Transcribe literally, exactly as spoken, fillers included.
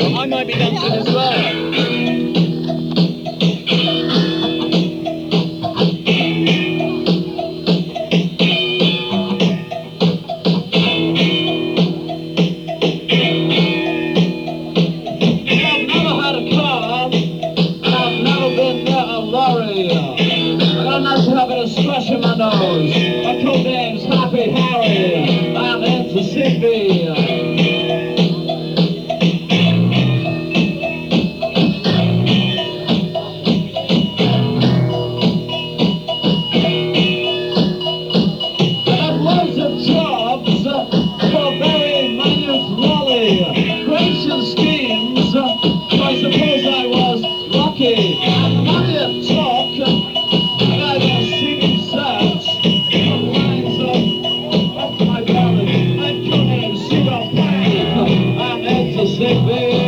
I might be dancing as well. I've never had a car, and I've never been near a lorry. I got a nice habit of scratching my nose. My code name's Happy Harry. I'm in Mississippi. Loads of jobs uh, for a very minute lolly. Creation schemes, uh, so I suppose I was lucky. And money at talk, and I was singing sets. The lines of, of my ballad, and come in, see the plane. I'm Mississippi.